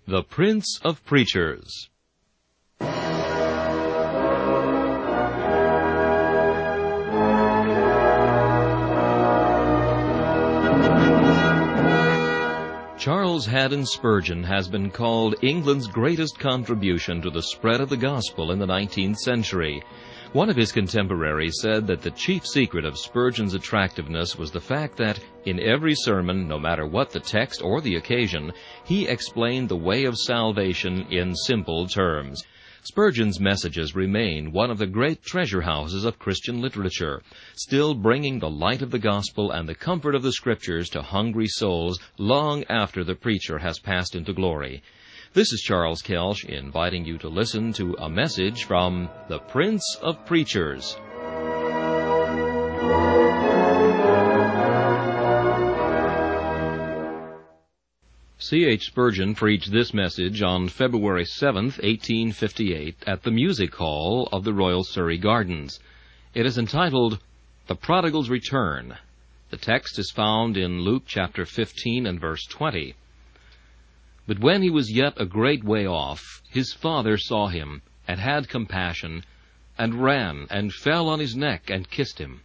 The Prince of Preachers. Charles Haddon Spurgeon has been called England's greatest contribution to the spread of the gospel in the 19th century. One of his contemporaries said that the chief secret of Spurgeon's attractiveness was the fact that, in every sermon, no matter what the text or the occasion, he explained the way of salvation in simple terms. Spurgeon's messages remain one of the great treasure houses of Christian literature, still bringing the light of the gospel and the comfort of the Scriptures to hungry souls long after the preacher has passed into glory. This is Charles Kelsch inviting you to listen to a message from the Prince of Preachers. C.H. Spurgeon preached this message on February 7, 1858, at the Music Hall of the Royal Surrey Gardens. It is entitled, The Prodigal's Return. The text is found in Luke chapter 15 and verse 20. But when he was yet a great way off, his father saw him, and had compassion, and ran, and fell on his neck, and kissed him.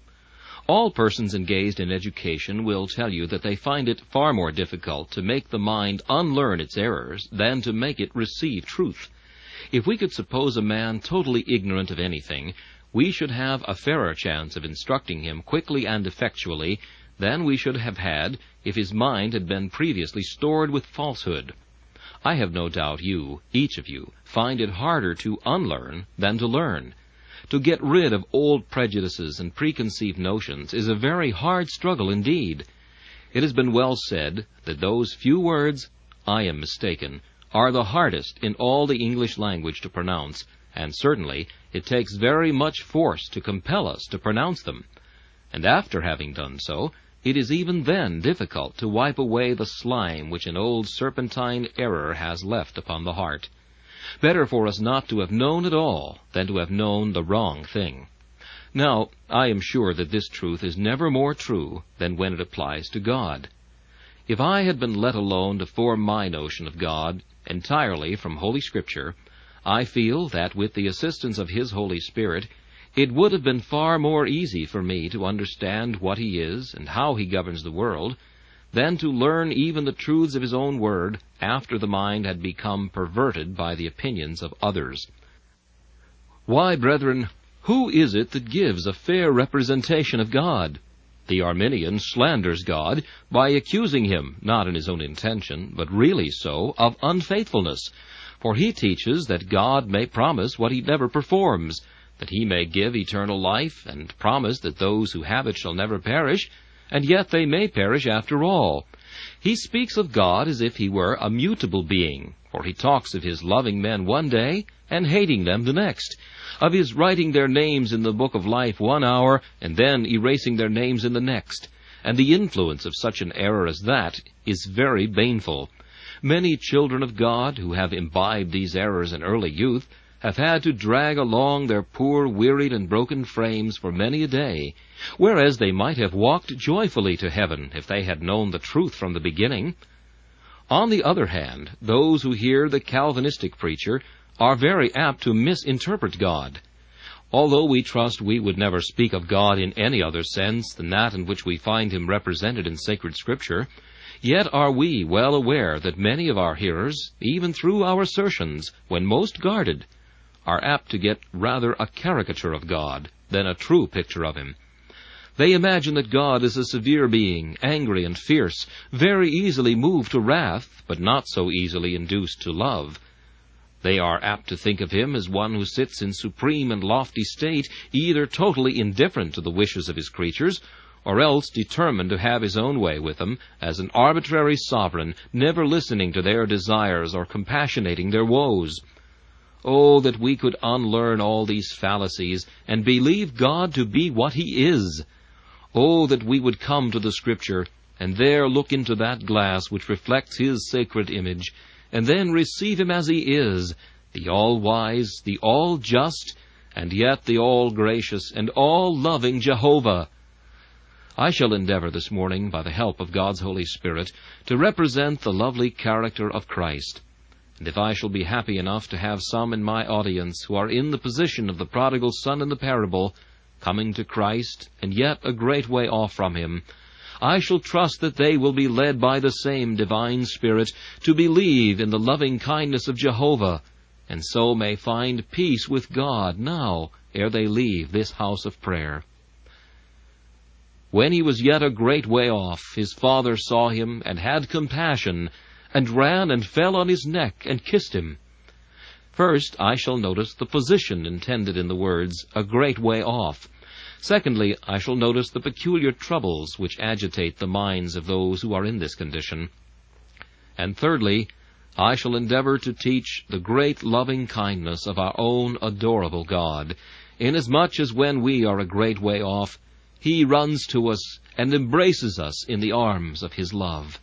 All persons engaged in education will tell you that they find it far more difficult to make the mind unlearn its errors than to make it receive truth. If we could suppose a man totally ignorant of anything, we should have a fairer chance of instructing him quickly and effectually than we should have had if his mind had been previously stored with falsehood. I have no doubt you, each of you, find it harder to unlearn than to learn. To get rid of old prejudices and preconceived notions is a very hard struggle indeed. It has been well said that those few words, "I am mistaken," are the hardest in all the English language to pronounce, and certainly it takes very much force to compel us to pronounce them. And after having done so, it is even then difficult to wipe away the slime which an old serpentine error has left upon the heart. Better for us not to have known at all than to have known the wrong thing. Now, I am sure that this truth is never more true than when it applies to God. If I had been let alone to form my notion of God entirely from Holy Scripture, I feel that with the assistance of His Holy Spirit, it would have been far more easy for me to understand what He is and how He governs the world, than to learn even the truths of His own Word after the mind had become perverted by the opinions of others. Why, brethren, who is it that gives a fair representation of God? The Arminian slanders God by accusing Him, not in his own intention, but really so, of unfaithfulness. For he teaches that God may promise what He never performs, that He may give eternal life, and promise that those who have it shall never perish, and yet they may perish after all. He speaks of God as if He were a mutable being, for He talks of His loving men one day and hating them the next, of His writing their names in the book of life one hour and then erasing their names in the next, and the influence of such an error as that is very baneful. Many children of God who have imbibed these errors in early youth have had to drag along their poor, wearied, and broken frames for many a day, whereas they might have walked joyfully to heaven if they had known the truth from the beginning. On the other hand, those who hear the Calvinistic preacher are very apt to misinterpret God. Although we trust we would never speak of God in any other sense than that in which we find Him represented in sacred Scripture, yet are we well aware that many of our hearers, even through our assertions, when most guarded, are apt to get rather a caricature of God than a true picture of Him. They imagine that God is a severe being, angry and fierce, very easily moved to wrath, but not so easily induced to love. They are apt to think of Him as one who sits in supreme and lofty state, either totally indifferent to the wishes of His creatures, or else determined to have His own way with them, as an arbitrary sovereign, never listening to their desires or compassionating their woes. Oh, that we could unlearn all these fallacies and believe God to be what He is! Oh, that we would come to the Scripture, and there look into that glass which reflects His sacred image, and then receive Him as He is, the all-wise, the all-just, and yet the all-gracious and all-loving Jehovah. I shall endeavor this morning, by the help of God's Holy Spirit, to represent the lovely character of Christ, And if I shall be happy enough to have some in my audience who are in the position of the prodigal son in the parable, coming to Christ, and yet a great way off from him, I shall trust that they will be led by the same divine Spirit to believe in the loving kindness of Jehovah, and so may find peace with God now, ere they leave this house of prayer. When he was yet a great way off, his father saw him, and had compassion, and ran and fell on his neck, and kissed him. First, I shall notice the position intended in the words, a great way off. Secondly, I shall notice the peculiar troubles which agitate the minds of those who are in this condition. And thirdly, I shall endeavor to teach the great loving kindness of our own adorable God, inasmuch as when we are a great way off, He runs to us and embraces us in the arms of His love.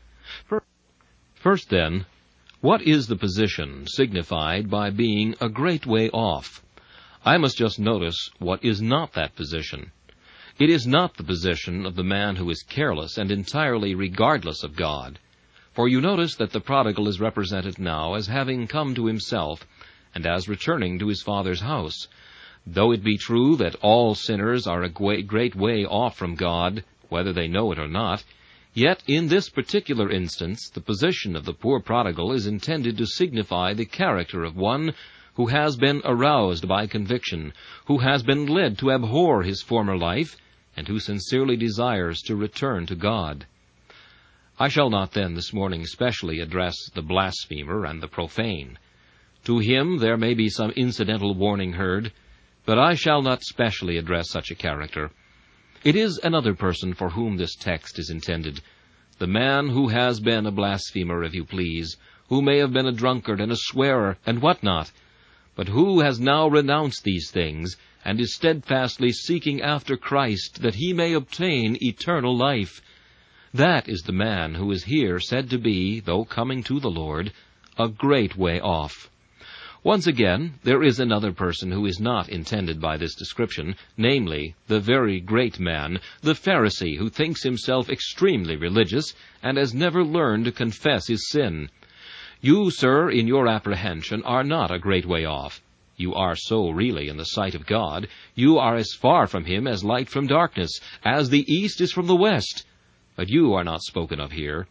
First, then, what is the position signified by being a great way off? I must just notice what is not that position. It is not the position of the man who is careless and entirely regardless of God. For you notice that the prodigal is represented now as having come to himself, and as returning to his father's house. Though it be true that all sinners are a great way off from God, whether they know it or not, yet in this particular instance the position of the poor prodigal is intended to signify the character of one who has been aroused by conviction, who has been led to abhor his former life, and who sincerely desires to return to God. I shall not then this morning specially address the blasphemer and the profane. To him there may be some incidental warning heard, but I shall not specially address such a character. It is another person for whom this text is intended, the man who has been a blasphemer, if you please, who may have been a drunkard and a swearer and what not, but who has now renounced these things, and is steadfastly seeking after Christ, that he may obtain eternal life. That is the man who is here said to be, though coming to the Lord, a great way off. Once again, there is another person who is not intended by this description, namely, the very great man, the Pharisee, who thinks himself extremely religious, and has never learned to confess his sin. You, sir, in your apprehension, are not a great way off. You are so really in the sight of God. You are as far from Him as light from darkness, as the east is from the west. But you are not spoken of here.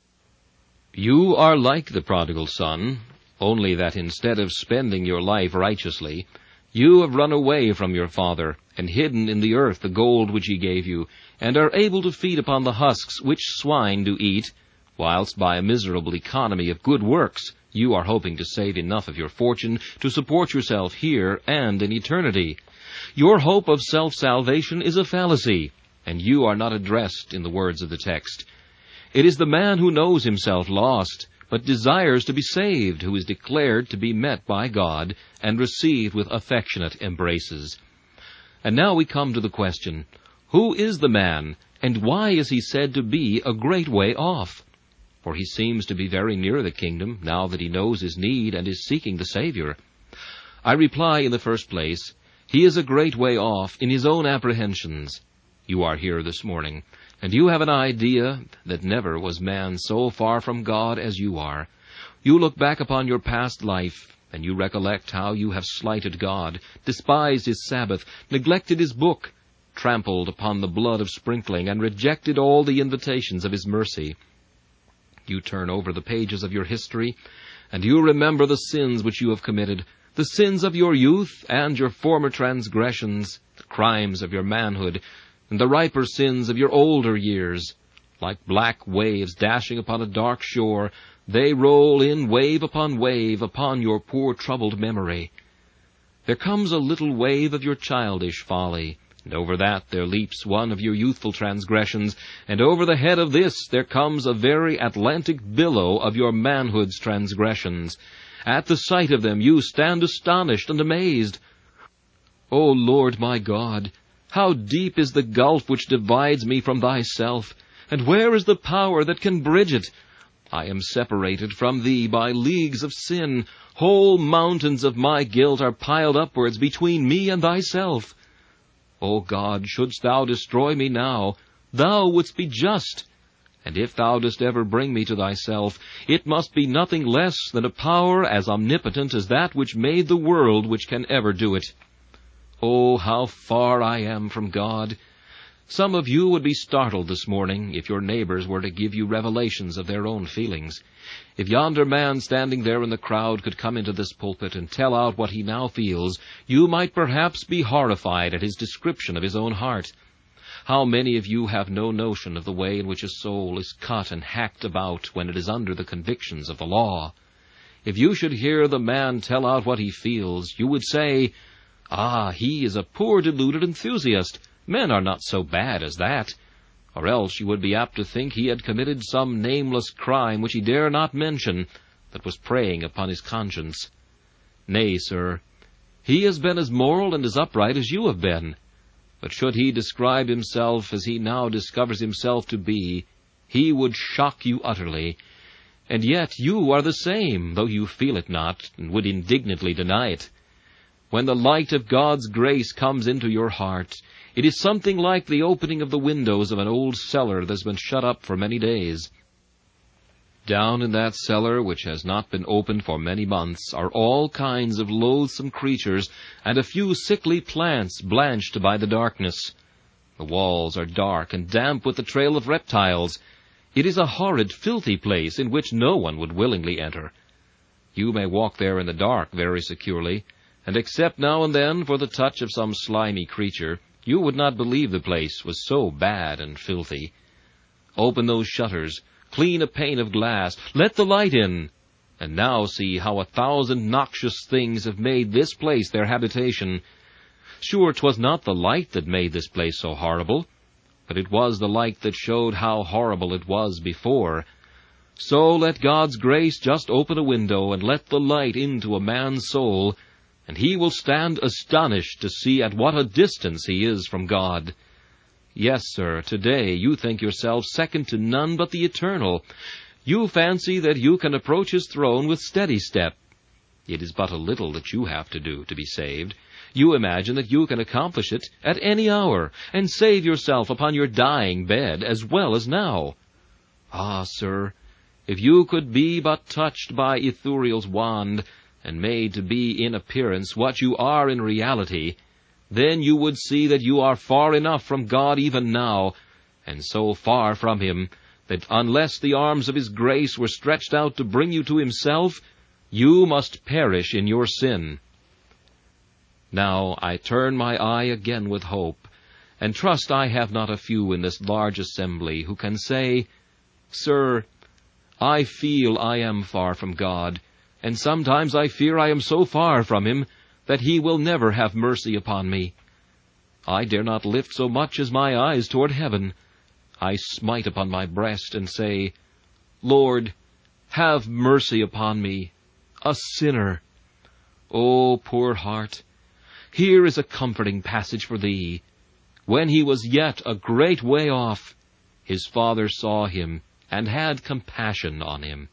You are like the prodigal son, only that instead of spending your life righteously, you have run away from your father, and hidden in the earth the gold which he gave you, and are able to feed upon the husks which swine do eat, whilst by a miserable economy of good works you are hoping to save enough of your fortune to support yourself here and in eternity. Your hope of self-salvation is a fallacy, and you are not addressed in the words of the text. It is the man who knows himself lost, but desires to be saved, who is declared to be met by God and received with affectionate embraces. And now we come to the question, who is the man, and why is he said to be a great way off? For he seems to be very near the kingdom, now that he knows his need and is seeking the Savior. I reply, in the first place, he is a great way off in his own apprehensions. You are here this morning, and you have an idea that never was man so far from God as you are. You look back upon your past life, and you recollect how you have slighted God, despised His Sabbath, neglected His book, trampled upon the blood of sprinkling, and rejected all the invitations of His mercy. You turn over the pages of your history, and you remember the sins which you have committed, the sins of your youth and your former transgressions, the crimes of your manhood, and the riper sins of your older years. Like black waves dashing upon a dark shore, they roll in wave upon your poor troubled memory. There comes a little wave of your childish folly, and over that there leaps one of your youthful transgressions, and over the head of this there comes a very Atlantic billow of your manhood's transgressions. At the sight of them you stand astonished and amazed. O Lord my God, how deep is the gulf which divides me from Thyself, and where is the power that can bridge it? I am separated from Thee by leagues of sin. Whole mountains of my guilt are piled upwards between me and Thyself. O God, shouldst Thou destroy me now, Thou wouldst be just. And if thou dost ever bring me to thyself, it must be nothing less than a power as omnipotent as that which made the world which can ever do it. Oh, how far I am from God! Some of you would be startled this morning if your neighbors were to give you revelations of their own feelings. If yonder man standing there in the crowd could come into this pulpit and tell out what he now feels, you might perhaps be horrified at his description of his own heart. How many of you have no notion of the way in which a soul is cut and hacked about when it is under the convictions of the law? If you should hear the man tell out what he feels, you would say, "Ah, he is a poor deluded enthusiast. Men are not so bad as that." Or else you would be apt to think he had committed some nameless crime which he dare not mention, that was preying upon his conscience. Nay, sir, he has been as moral and as upright as you have been. But should he describe himself as he now discovers himself to be, he would shock you utterly. And yet you are the same, though you feel it not, and would indignantly deny it. When the light of God's grace comes into your heart, it is something like the opening of the windows of an old cellar that has been shut up for many days. Down in that cellar, which has not been opened for many months, are all kinds of loathsome creatures, and a few sickly plants blanched by the darkness. The walls are dark and damp with the trail of reptiles. It is a horrid, filthy place in which no one would willingly enter. You may walk there in the dark very securely, and except now and then for the touch of some slimy creature, you would not believe the place was so bad and filthy. Open those shutters, clean a pane of glass, let the light in, and now see how 1,000 noxious things have made this place their habitation. Sure, 'twas not the light that made this place so horrible, but it was the light that showed how horrible it was before. So let God's grace just open a window and let the light into a man's soul, and he will stand astonished to see at what a distance he is from God. Yes, sir, today you think yourself second to none but the Eternal. You fancy that you can approach his throne with steady step. It is but a little that you have to do to be saved. You imagine that you can accomplish it at any hour, and save yourself upon your dying bed as well as now. Ah, sir, if you could be but touched by Ithuriel's wand, and made to be in appearance what you are in reality, then you would see that you are far enough from God even now, and so far from him, that unless the arms of his grace were stretched out to bring you to himself, you must perish in your sin. Now I turn my eye again with hope, and trust I have not a few in this large assembly who can say, "Sir, I feel I am far from God, and sometimes I fear I am so far from him that he will never have mercy upon me. I dare not lift so much as my eyes toward heaven. I smite upon my breast and say, Lord, have mercy upon me, a sinner. O poor heart, here is a comforting passage for thee. When he was yet a great way off, his father saw him and had compassion on him."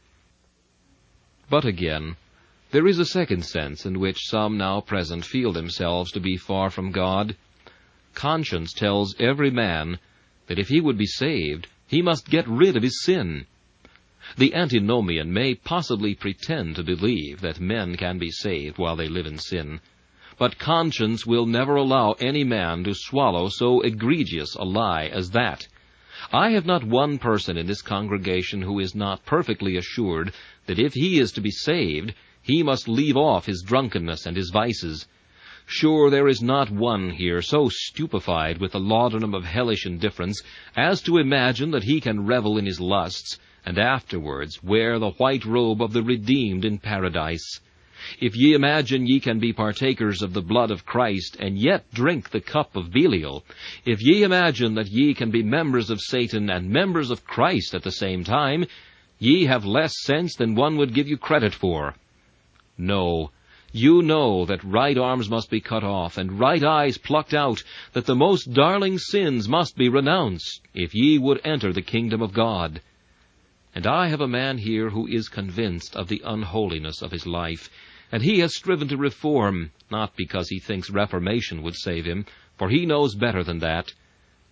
But again, there is a second sense in which some now present feel themselves to be far from God. Conscience tells every man that if he would be saved, he must get rid of his sin. The antinomian may possibly pretend to believe that men can be saved while they live in sin, but conscience will never allow any man to swallow so egregious a lie as that. I have not one person in this congregation who is not perfectly assured that if he is to be saved, he must leave off his drunkenness and his vices. Sure, there is not one here so stupefied with the laudanum of hellish indifference as to imagine that he can revel in his lusts, and afterwards wear the white robe of the redeemed in paradise. If ye imagine ye can be partakers of the blood of Christ, and yet drink the cup of Belial, if ye imagine that ye can be members of Satan and members of Christ at the same time, ye have less sense than one would give you credit for. No, you know that right arms must be cut off, and right eyes plucked out, that the most darling sins must be renounced, if ye would enter the kingdom of God. And I have a man here who is convinced of the unholiness of his life, and he has striven to reform, not because he thinks reformation would save him, for he knows better than that,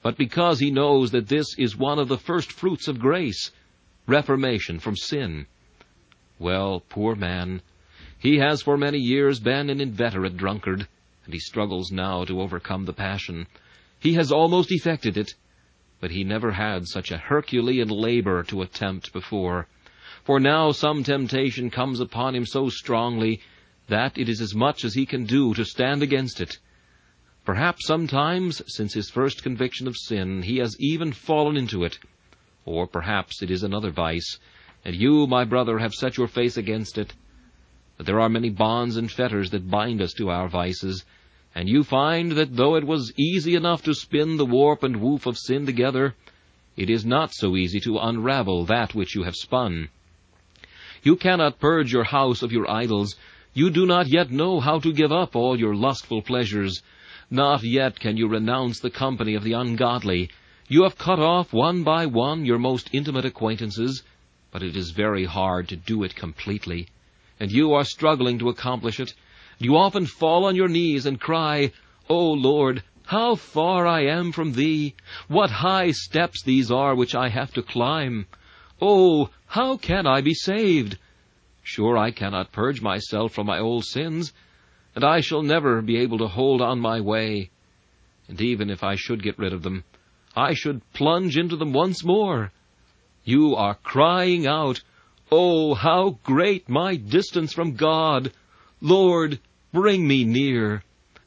but because he knows that this is one of the first fruits of grace, reformation from sin. Well, poor man, he has for many years been an inveterate drunkard, and he struggles now to overcome the passion. He has almost effected it, but he never had such a Herculean labor to attempt before. For now some temptation comes upon him so strongly that it is as much as he can do to stand against it. Perhaps sometimes, since his first conviction of sin, he has even fallen into it. Or perhaps it is another vice, and you, my brother, have set your face against it. But there are many bonds and fetters that bind us to our vices, and you find that though it was easy enough to spin the warp and woof of sin together, it is not so easy to unravel that which you have spun. You cannot purge your house of your idols. You do not yet know how to give up all your lustful pleasures. Not yet can you renounce the company of the ungodly. You have cut off one by one your most intimate acquaintances, but it is very hard to do it completely, and you are struggling to accomplish it. You often fall on your knees and cry, "O Lord, how far I am from Thee! What high steps these are which I have to climb! Oh, how can I be saved? Sure, I cannot purge myself from my old sins, and I shall never be able to hold on my way. And even if I should get rid of them, I should plunge into them once more." You are crying out, "Oh, how great my distance from God! Lord, bring me near."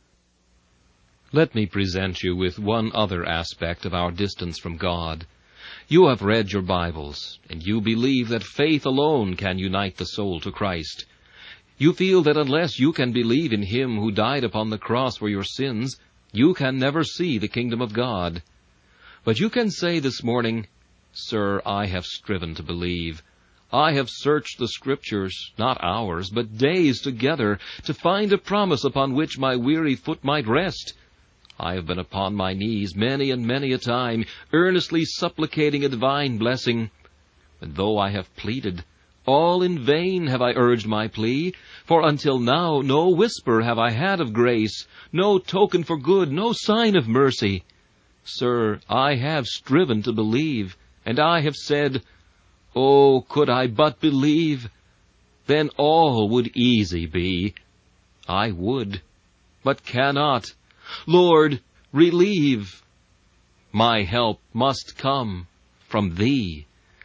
Let me present you with one other aspect of our distance from God. You have read your Bibles, and you believe that faith alone can unite the soul to Christ. You feel that unless you can believe in Him who died upon the cross for your sins, you can never see the kingdom of God. But you can say this morning, "Sir, I have striven to believe. I have searched the Scriptures, not hours, but days together, to find a promise upon which my weary foot might rest. I have been upon my knees many and many a time, earnestly supplicating a divine blessing. And though I have pleaded, all in vain have I urged my plea, for until now no whisper have I had of grace, no token for good, no sign of mercy. Sir, I have striven to believe, and I have said, 'Oh, could I but believe, then all would easy be.' I would, but cannot. Lord, relieve. My help must come from Thee.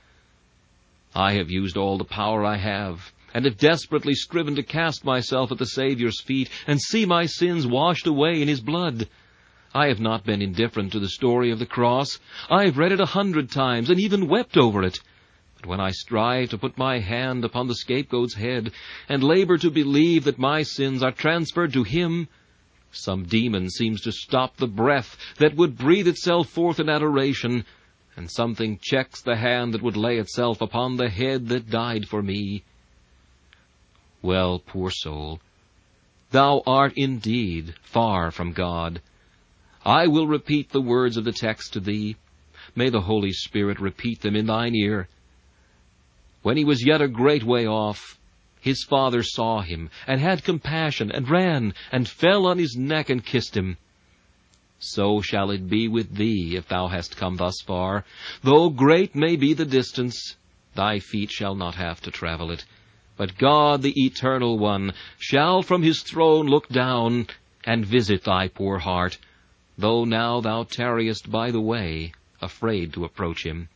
I have used all the power I have, and have desperately striven to cast myself at the Saviour's feet and see my sins washed away in His blood. I have not been indifferent to the story of the cross. I have read it 100 times and even wept over it. But when I strive to put my hand upon the scapegoat's head and labor to believe that my sins are transferred to Him, some demon seems to stop the breath that would breathe itself forth in adoration, and something checks the hand that would lay itself upon the head that died for me. Well, poor soul, thou art indeed far from God. I will repeat the words of the text to thee. May the Holy Spirit repeat them in thine ear. When he was yet a great way off, his father saw him, and had compassion, and ran, and fell on his neck, and kissed him. So shall it be with thee, if thou hast come thus far. Though great may be the distance, thy feet shall not have to travel it. But God, the Eternal One, shall from His throne look down, and visit thy poor heart, though now thou tarriest by the way, afraid to approach Him.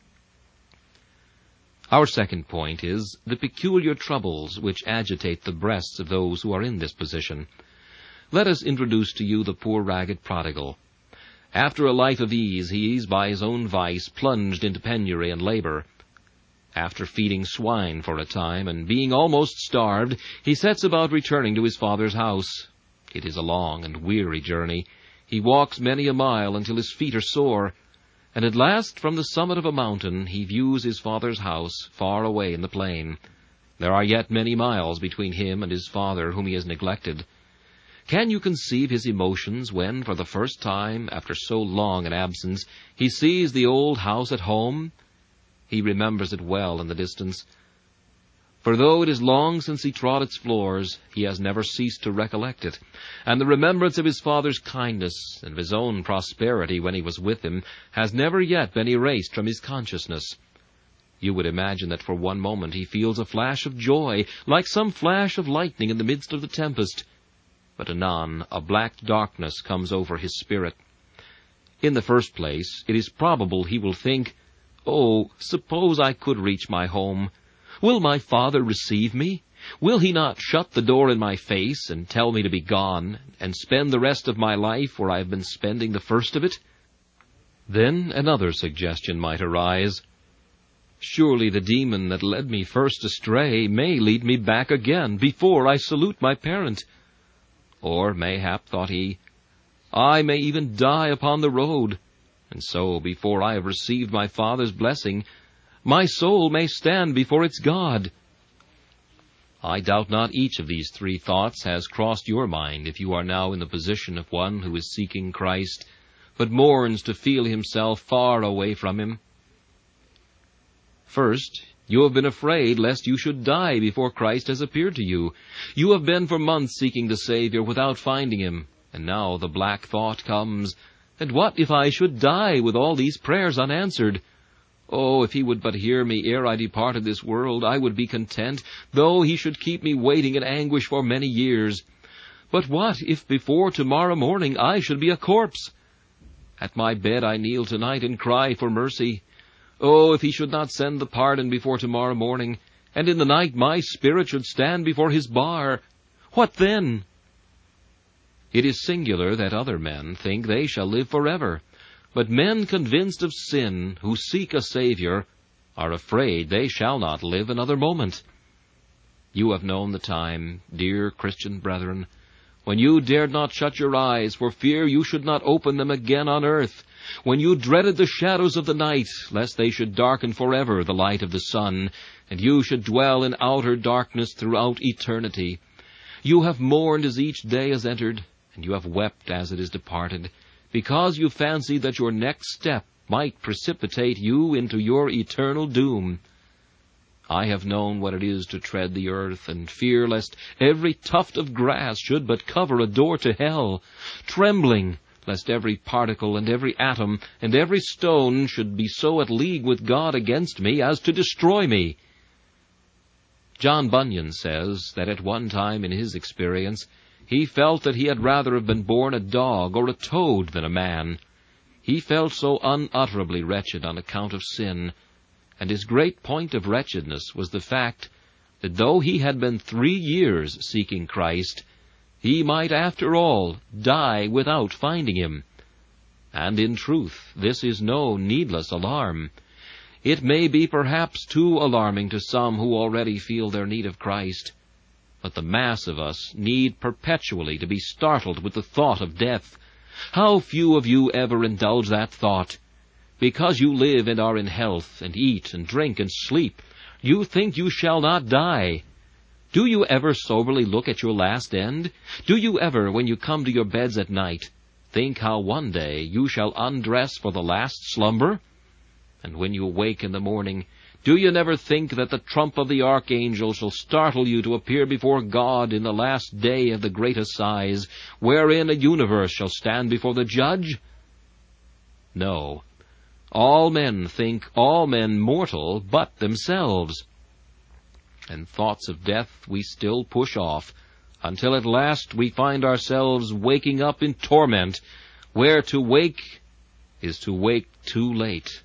Our second point is the peculiar troubles which agitate the breasts of those who are in this position. Let us introduce to you the poor ragged prodigal. After a life of ease, he is, by his own vice, plunged into penury and labor. After feeding swine for a time, and being almost starved, he sets about returning to his father's house. It is a long and weary journey. He walks many a mile until his feet are sore, and at last from the summit of a mountain he views his father's house far away in the plain. There are yet many miles between him and his father whom he has neglected. Can you conceive his emotions when, for the first time, after so long an absence, he sees the old house at home? He remembers it well in the distance. For though it is long since he trod its floors, he has never ceased to recollect it, and the remembrance of his father's kindness and of his own prosperity when he was with him has never yet been erased from his consciousness. You would imagine that for one moment he feels a flash of joy, like some flash of lightning in the midst of the tempest, but anon a black darkness comes over his spirit. In the first place, it is probable he will think, "Oh, suppose I could reach my home. Will my father receive me? Will he not shut the door in my face and tell me to be gone, and spend the rest of my life where I have been spending the first of it?" Then another suggestion might arise. Surely the demon that led me first astray may lead me back again before I salute my parent. Or mayhap, thought he, I may even die upon the road, and so, before I have received my father's blessing, my soul may stand before its God. I doubt not each of these three thoughts has crossed your mind if you are now in the position of one who is seeking Christ, but mourns to feel himself far away from him. First, you have been afraid lest you should die before Christ has appeared to you. You have been for months seeking the Savior without finding him, and now the black thought comes, "And what if I should die with all these prayers unanswered? Oh, if he would but hear me ere I departed this world, I would be content, though he should keep me waiting in anguish for many years. But what if before tomorrow morning I should be a corpse? At my bed I kneel tonight and cry for mercy. Oh, if he should not send the pardon before tomorrow morning, and in the night my spirit should stand before his bar, what then?" It is singular that other men think they shall live forever, but men convinced of sin, who seek a Savior, are afraid they shall not live another moment. You have known the time, dear Christian brethren, when you dared not shut your eyes for fear you should not open them again on earth, when you dreaded the shadows of the night, lest they should darken forever the light of the sun, and you should dwell in outer darkness throughout eternity. You have mourned as each day has entered, and you have wept as it is departed, because you fancied that your next step might precipitate you into your eternal doom. I have known what it is to tread the earth, and fear lest every tuft of grass should but cover a door to hell, trembling lest every particle and every atom and every stone should be so at league with God against me as to destroy me. John Bunyan says that at one time in his experience he felt that he had rather have been born a dog or a toad than a man. He felt so unutterably wretched on account of sin, and his great point of wretchedness was the fact that though he had been 3 years seeking Christ, he might after all die without finding him. And in truth, this is no needless alarm. It may be perhaps too alarming to some who already feel their need of Christ, but the mass of us need perpetually to be startled with the thought of death. How few of you ever indulge that thought? Because you live and are in health, and eat and drink and sleep, you think you shall not die. Do you ever soberly look at your last end? Do you ever, when you come to your beds at night, think how one day you shall undress for the last slumber? And when you awake in the morning, do you never think that the trump of the archangel shall startle you to appear before God in the last day of the great assize, wherein a universe shall stand before the judge? No. All men think all men mortal but themselves. And thoughts of death we still push off, until at last we find ourselves waking up in torment, where to wake is to wake too late.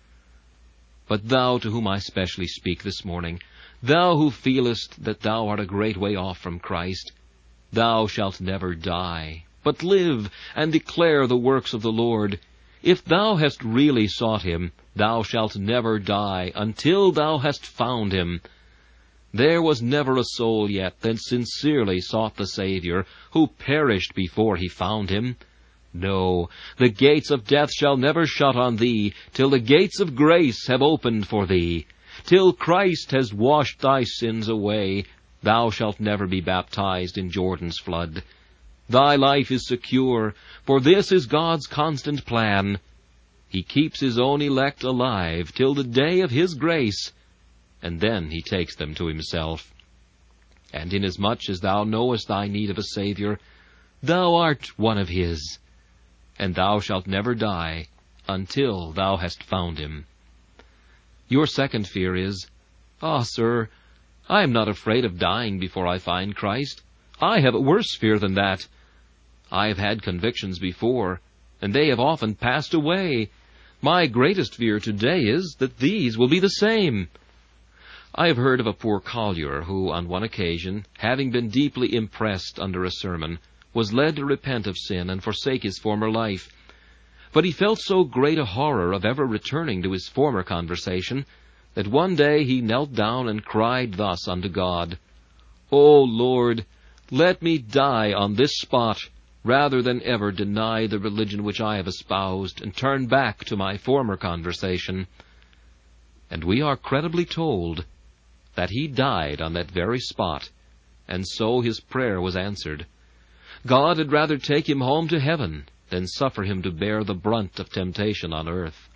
But thou, to whom I specially speak this morning, thou who feelest that thou art a great way off from Christ, thou shalt never die, but live and declare the works of the Lord. If thou hast really sought him, thou shalt never die until thou hast found him. There was never a soul yet that sincerely sought the Savior, who perished before he found him. No, the gates of death shall never shut on thee, till the gates of grace have opened for thee. Till Christ has washed thy sins away, thou shalt never be baptized in Jordan's flood. Thy life is secure, for this is God's constant plan. He keeps his own elect alive till the day of his grace, and then he takes them to himself. And inasmuch as thou knowest thy need of a Saviour, thou art one of his, and thou shalt never die until thou hast found him. Your second fear is, "Ah, sir, I am not afraid of dying before I find Christ. I have a worse fear than that. I have had convictions before, and they have often passed away. My greatest fear today is that these will be the same." I have heard of a poor collier who, on one occasion, having been deeply impressed under a sermon, was led to repent of sin and forsake his former life. But he felt so great a horror of ever returning to his former conversation, that one day he knelt down and cried thus unto God, "O Lord, let me die on this spot, rather than ever deny the religion which I have espoused, and turn back to my former conversation." And we are credibly told that he died on that very spot, and so his prayer was answered. God had rather take him home to heaven than suffer him to bear the brunt of temptation on earth.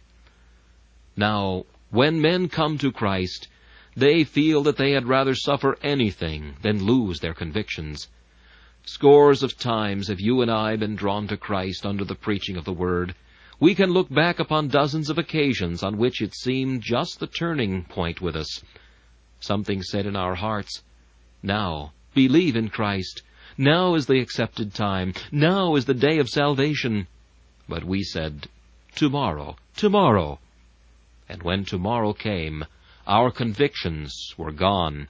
Now, when men come to Christ, they feel that they had rather suffer anything than lose their convictions. Scores of times have you and I been drawn to Christ under the preaching of the Word. We can look back upon dozens of occasions on which it seemed just the turning point with us. Something said in our hearts, "Now, believe in Christ. Now is the accepted time. Now is the day of salvation." But we said, "Tomorrow, tomorrow." And when tomorrow came, our convictions were gone.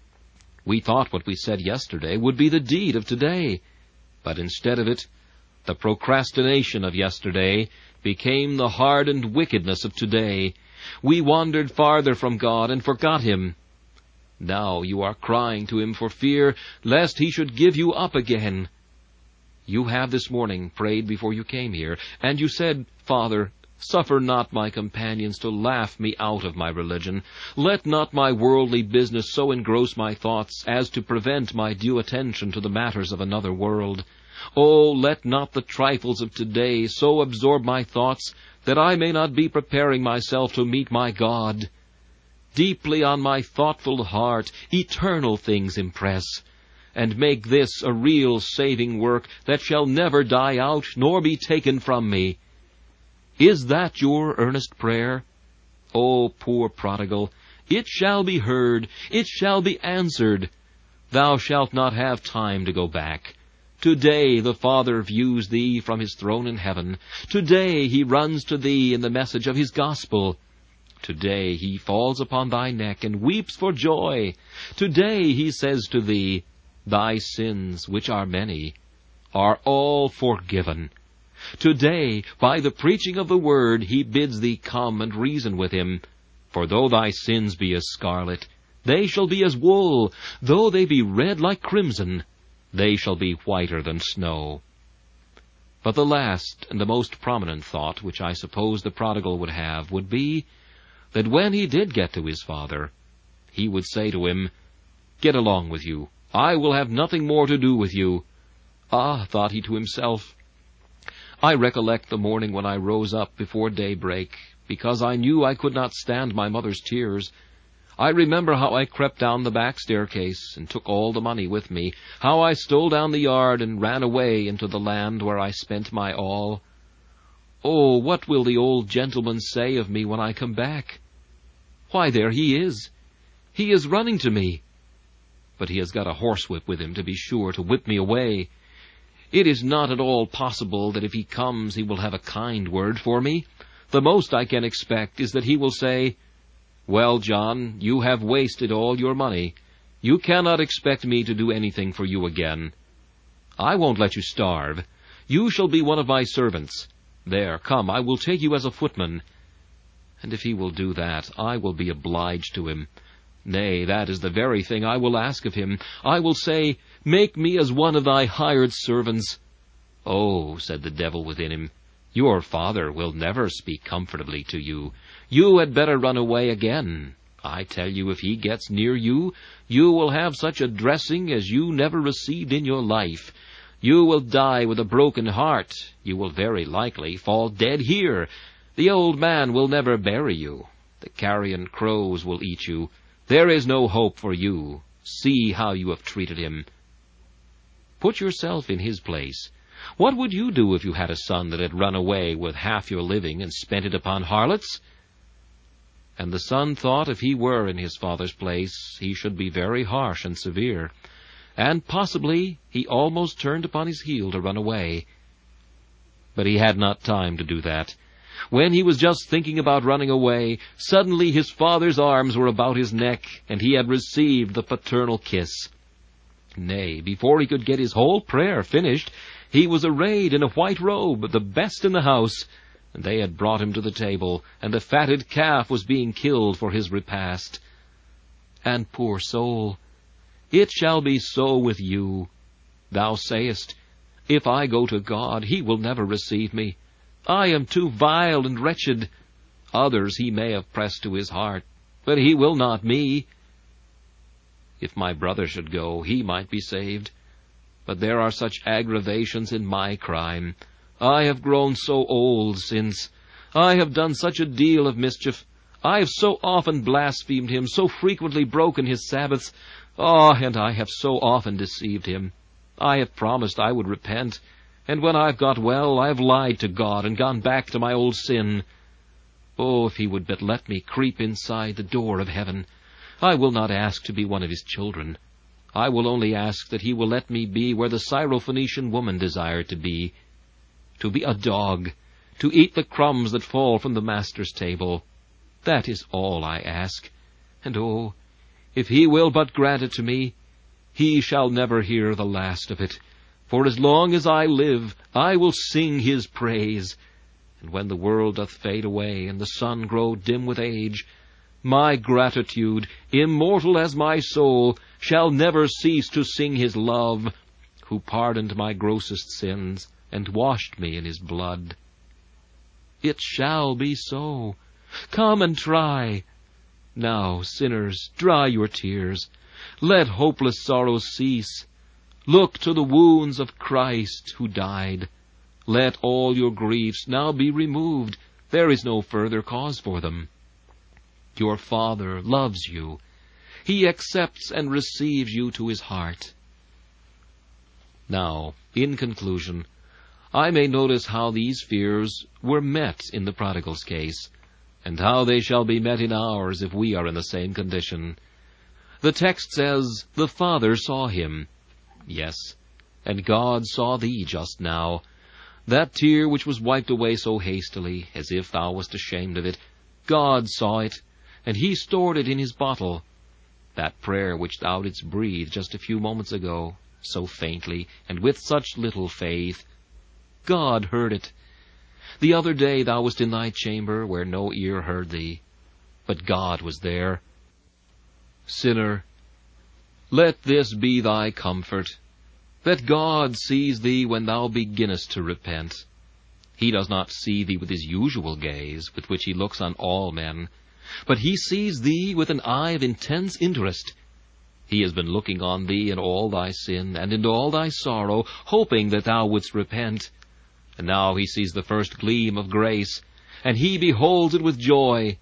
We thought what we said yesterday would be the deed of today. But instead of it, the procrastination of yesterday became the hardened wickedness of today. We wandered farther from God and forgot Him. Now you are crying to Him for fear lest He should give you up again. You have this morning prayed before you came here, and you said, "Father, suffer not my companions to laugh me out of my religion. Let not my worldly business so engross my thoughts as to prevent my due attention to the matters of another world. Oh, let not the trifles of today so absorb my thoughts that I may not be preparing myself to meet my God. Deeply on my thoughtful heart eternal things impress, and make this a real saving work that shall never die out nor be taken from me." Is that your earnest prayer? O poor prodigal, it shall be heard, it shall be answered. Thou shalt not have time to go back. Today the Father views thee from His throne in heaven. Today He runs to thee in the message of His gospel. Today He falls upon thy neck and weeps for joy. Today He says to thee, "Thy sins, which are many, are all forgiven." Today, by the preaching of the Word, He bids thee come and reason with Him. For though thy sins be as scarlet, they shall be as wool. Though they be red like crimson, they shall be whiter than snow. But the last and the most prominent thought which I suppose the prodigal would have would be that when he did get to his father, he would say to him, "Get along with you. I will have nothing more to do with you." Ah, thought he to himself, I recollect the morning when I rose up before daybreak, because I knew I could not stand my mother's tears. I remember how I crept down the back staircase and took all the money with me, how I stole down the yard and ran away into the land where I spent my all. Oh, what will the old gentleman say of me when I come back? Why, there he is. He is running to me. But he has got a horsewhip with him, to be sure, to whip me away. It is not at all possible that if he comes he will have a kind word for me. The most I can expect is that he will say, "Well, John, you have wasted all your money. You cannot expect me to do anything for you again. I won't let you starve. You shall be one of my servants. There, come, I will take you as a footman." And if he will do that, I will be obliged to him. Nay, that is the very thing I will ask of him. I will say, "Make me as one of thy hired servants." "Oh," said the devil within him, "your father will never speak comfortably to you. You had better run away again. I tell you, if he gets near you, you will have such a dressing as you never received in your life. You will die with a broken heart. You will very likely fall dead here. The old man will never bury you. The carrion crows will eat you. There is no hope for you. See how you have treated him. Put yourself in his place. What would you do if you had a son that had run away with half your living and spent it upon harlots? And the son thought if he were in his father's place, he should be very harsh and severe, and possibly he almost turned upon his heel to run away. But he had not time to do that. When he was just thinking about running away, suddenly his father's arms were about his neck, and he had received the paternal kiss. Nay, before he could get his whole prayer finished, he was arrayed in a white robe, the best in the house, and they had brought him to the table, and a fatted calf was being killed for his repast. And poor soul, it shall be so with you. Thou sayest, if I go to God, he will never receive me. I am too vile and wretched. Others he may have pressed to his heart, but he will not me. If my brother should go, he might be saved. But there are such aggravations in my crime. I have grown so old since. I have done such a deal of mischief. I have so often blasphemed him, so frequently broken his Sabbaths. And I have so often deceived him. I have promised I would repent, and when I've got well, I have lied to God and gone back to my old sin. Oh, if he would but let me creep inside the door of heaven. I will not ask to be one of his children. I will only ask that he will let me be where the Syrophoenician woman desired to be a dog, to eat the crumbs that fall from the master's table. That is all I ask. And oh, if he will but grant it to me, he shall never hear the last of it. For as long as I live, I will sing his praise. And when the world doth fade away, and the sun grow dim with age, my gratitude, immortal as my soul, shall never cease to sing his love, who pardoned my grossest sins, and washed me in his blood. It shall be so. Come and try. Now, sinners, dry your tears. Let hopeless sorrow cease. Look to the wounds of Christ who died. Let all your griefs now be removed. There is no further cause for them. Your Father loves you. He accepts and receives you to his heart. Now, in conclusion, I may notice how these fears were met in the prodigal's case, and how they shall be met in ours if we are in the same condition. The text says, the Father saw him. Yes, and God saw thee just now. That tear which was wiped away so hastily, as if thou wast ashamed of it, God saw it, and he stored it in his bottle. That prayer which thou didst breathe just a few moments ago, so faintly, and with such little faith, God heard it. The other day thou wast in thy chamber, where no ear heard thee, but God was there. Sinner, let this be thy comfort, that God sees thee when thou beginnest to repent. He does not see thee with his usual gaze, with which he looks on all men, but he sees thee with an eye of intense interest. He has been looking on thee in all thy sin and in all thy sorrow, hoping that thou wouldst repent. And now he sees the first gleam of grace, and he beholds it with joy.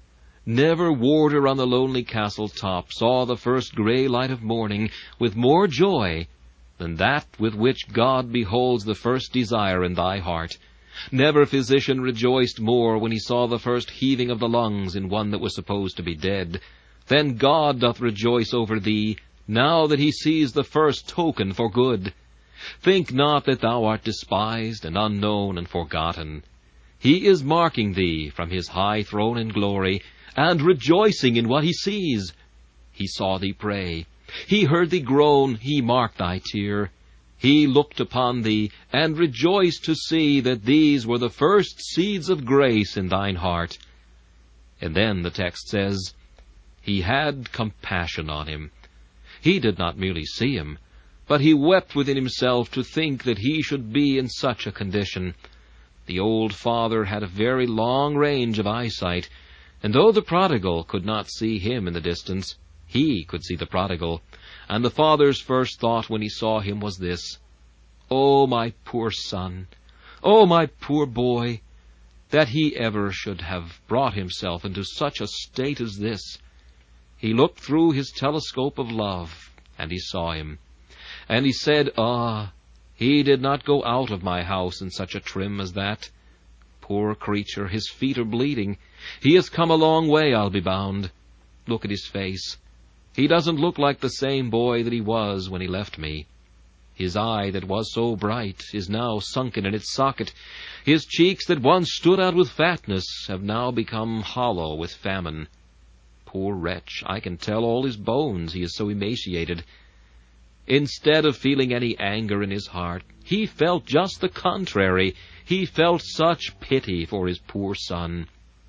Never warder on the lonely castle top saw the first grey light of morning with more joy than that with which God beholds the first desire in thy heart. Never physician rejoiced more when he saw the first heaving of the lungs in one that was supposed to be dead, than God doth rejoice over thee, now that he sees the first token for good. Think not that thou art despised and unknown and forgotten. He is marking thee from his high throne in glory, and rejoicing in what he sees. He saw thee pray. He heard thee groan. He marked thy tear. He looked upon thee, and rejoiced to see that these were the first seeds of grace in thine heart. And then the text says, he had compassion on him. He did not merely see him, but he wept within himself to think that he should be in such a condition. The old father had a very long range of eyesight, and though the prodigal could not see him in the distance, he could see the prodigal. And the father's first thought when he saw him was this: "Oh, my poor son! Oh, my poor boy! That he ever should have brought himself into such a state as this! He looked through his telescope of love, and he saw him. And he said, "Ah, he did not go out of my house in such a trim as that. Poor creature, his feet are bleeding. He has come a long way, I'll be bound. Look at his face. He doesn't look like the same boy that he was when he left me. His eye that was so bright is now sunken in its socket. His cheeks that once stood out with fatness have now become hollow with famine. Poor wretch, I can tell all his bones, he is so emaciated. Instead of feeling any anger in his heart, he felt just the contrary. He felt such pity for his poor son.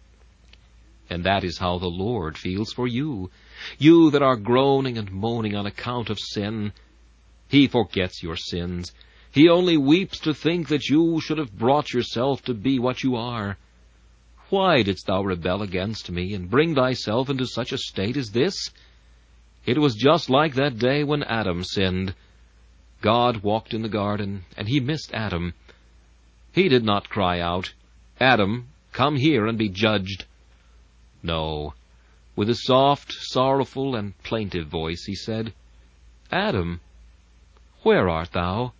And that is how the Lord feels for you, you that are groaning and moaning on account of sin. He forgets your sins. He only weeps to think that you should have brought yourself to be what you are. Why didst thou rebel against me, and bring thyself into such a state as this? It was just like that day when Adam sinned. God walked in the garden, and he missed Adam. He did not cry out, "Adam, come here and be judged." No, with a soft, sorrowful, and plaintive voice he said, "Adam, where art thou?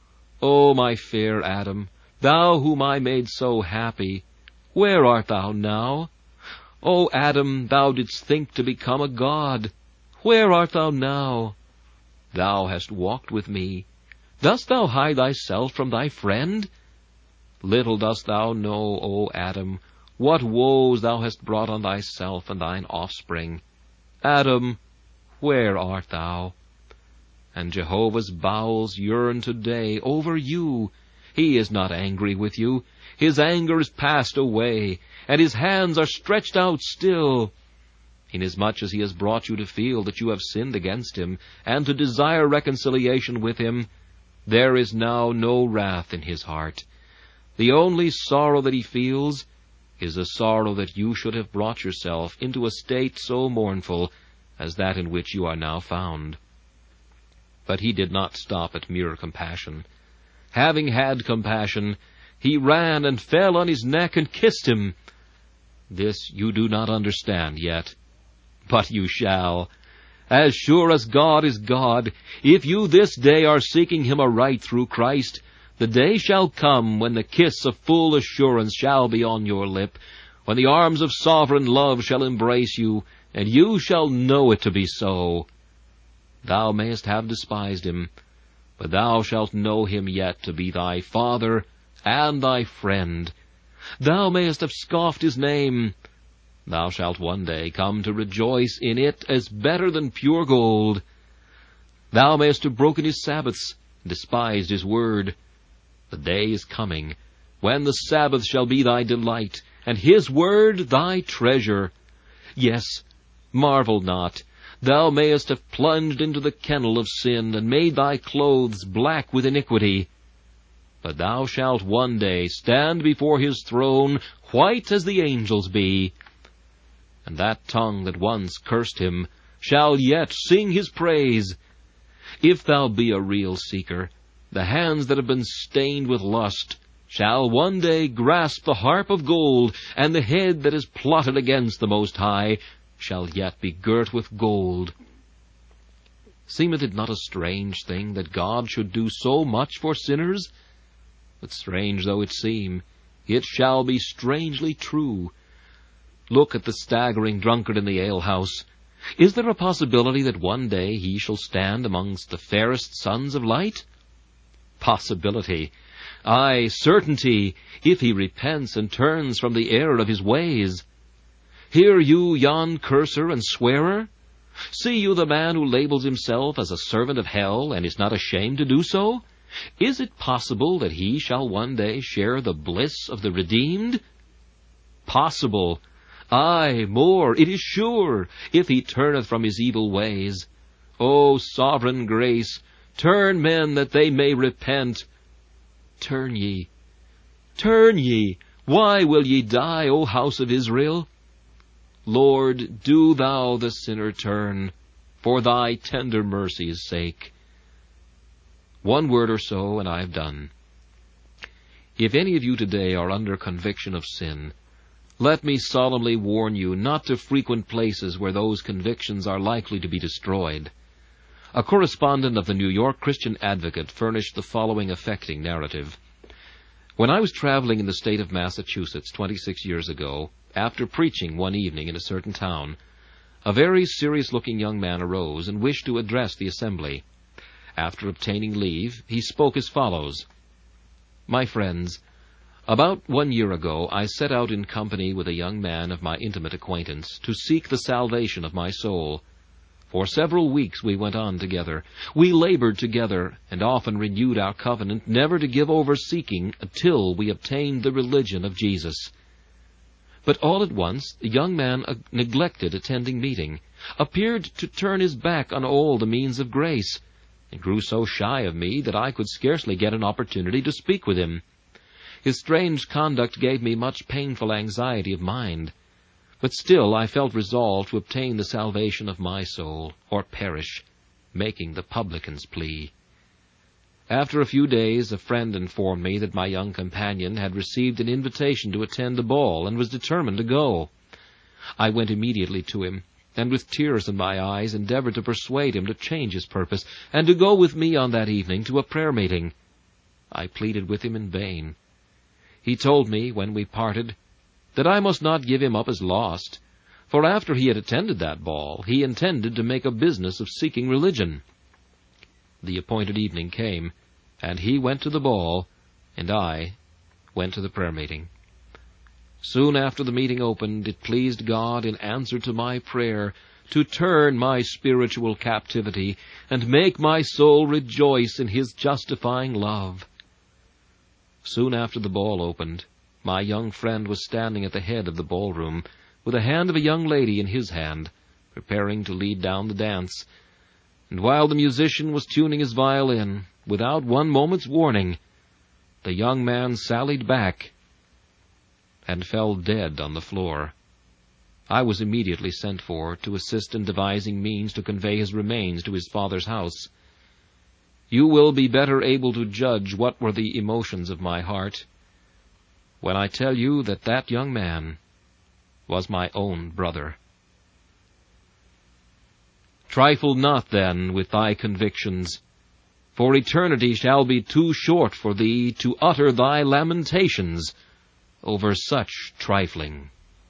O my fair Adam, thou whom I made so happy, where art thou now? O Adam, thou didst think to become a god. Where art thou now? Thou hast walked with me. Dost thou hide thyself from thy friend? Little dost thou know, O Adam, what woes thou hast brought on thyself and thine offspring. Adam, where art thou?" And Jehovah's bowels yearn today over you. He is not angry with you. His anger is passed away, and his hands are stretched out still. Inasmuch as he has brought you to feel that you have sinned against him, and to desire reconciliation with him, there is now no wrath in his heart. The only sorrow that he feels is the sorrow that you should have brought yourself into a state so mournful as that in which you are now found. But he did not stop at mere compassion. Having had compassion, he ran and fell on his neck and kissed him. This you do not understand yet, but you shall. As sure as God is God, if you this day are seeking him aright through Christ, the day shall come when the kiss of full assurance shall be on your lip, when the arms of sovereign love shall embrace you, and you shall know it to be so. Thou mayest have despised him, but thou shalt know him yet to be thy Father and thy friend. Thou mayest have scoffed his name. Thou shalt one day come to rejoice in it as better than pure gold. Thou mayest have broken his Sabbaths, despised his word. The day is coming when the Sabbath shall be thy delight, and his word thy treasure. Yes, marvel not. Thou mayest have plunged into the kennel of sin, and made thy clothes black with iniquity. But thou shalt one day stand before his throne, white as the angels be. And that tongue that once cursed him shall yet sing his praise. If thou be a real seeker, the hands that have been stained with lust shall one day grasp the harp of gold, and the head that is plotted against the Most High shall yet be girt with gold. Seemeth it not a strange thing that God should do so much for sinners? But strange though it seem, it shall be strangely true. Look at the staggering drunkard in the alehouse. Is there a possibility that one day he shall stand amongst the fairest sons of light? Possibility, aye, certainty, if he repents and turns from the error of his ways. Hear you yon curser and swearer? See you the man who labels himself as a servant of hell, and is not ashamed to do so? Is it possible that he shall one day share the bliss of the redeemed? Possible, aye, more, it is sure, if he turneth from his evil ways. O sovereign grace, turn men that they may repent. Turn ye, turn ye. Why will ye die, O house of Israel? Lord, do thou the sinner turn, for thy tender mercy's sake. One word or so, and I have done. If any of you today are under conviction of sin, Let me solemnly warn you not to frequent places where those convictions are likely to be destroyed. A correspondent of the New York Christian Advocate furnished the following affecting narrative. When I was traveling in the state of Massachusetts 26 years ago, after preaching one evening in a certain town, a very serious-looking young man arose and wished to address the assembly. After obtaining leave, he spoke as follows. My friends, about 1 year ago I set out in company with a young man of my intimate acquaintance to seek the salvation of my soul. For several weeks we went on together. We labored together, and often renewed our covenant never to give over seeking until we obtained the religion of Jesus. But all at once the young man neglected attending meeting, appeared to turn his back on all the means of grace, and grew so shy of me that I could scarcely get an opportunity to speak with him. His strange conduct gave me much painful anxiety of mind, but still I felt resolved to obtain the salvation of my soul, or perish, making the publican's plea. After a few days, a friend informed me that my young companion had received an invitation to attend a ball, and was determined to go. I went immediately to him, and with tears in my eyes endeavored to persuade him to change his purpose, and to go with me on that evening to a prayer meeting. I pleaded with him in vain. He told me, when we parted, that I must not give him up as lost, for after he had attended that ball, he intended to make a business of seeking religion. The appointed evening came, and he went to the ball, and I went to the prayer meeting. Soon after the meeting opened, it pleased God, in answer to my prayer, to turn my spiritual captivity, and make my soul rejoice in His justifying love. Soon after the ball opened, my young friend was standing at the head of the ballroom, with the hand of a young lady in his hand, preparing to lead down the dance. And while the musician was tuning his violin, without one moment's warning, the young man sallied back and fell dead on the floor. I was immediately sent for to assist in devising means to convey his remains to his father's house. You will be better able to judge what were the emotions of my heart when I tell you that that young man was my own brother. Trifle not, then, with thy convictions, for eternity shall be too short for thee to utter thy lamentations over such trifling.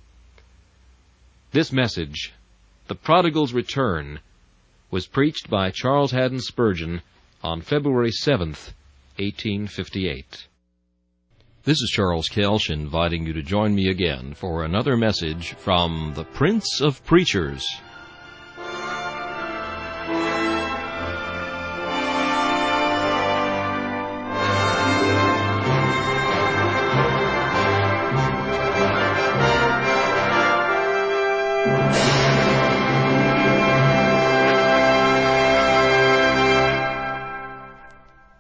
This message, The Prodigal's Return, was preached by Charles Haddon Spurgeon on February 7th, 1858. This is Charles Kelsch inviting you to join me again for another message from the Prince of Preachers.